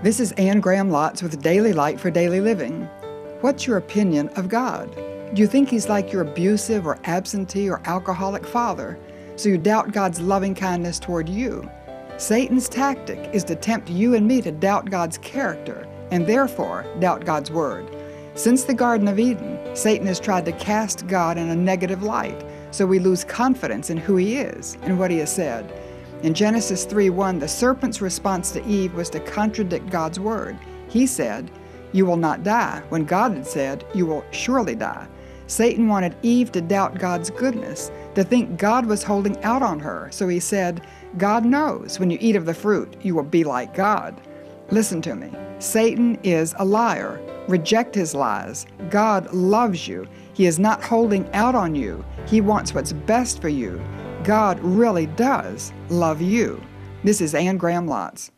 This is Anne Graham Lotz with Daily Light for Daily Living. What's your opinion of God? Do you think He's like your abusive or absentee or alcoholic father, so you doubt God's loving kindness toward you? Satan's tactic is to tempt you and me to doubt God's character and therefore doubt God's word. Since the Garden of Eden, Satan has tried to cast God in a negative light, so we lose confidence in who He is and what He has said. In Genesis 3:1, the serpent's response to Eve was to contradict God's word. He said, "You will not die," when God had said, "You will surely die." Satan wanted Eve to doubt God's goodness, to think God was holding out on her, so he said, "God knows when you eat of the fruit, you will be like God." Listen to me. Satan is a liar. Reject his lies. God loves you. He is not holding out on you. He wants what's best for you. God really does love you. This is Anne Graham Lotz.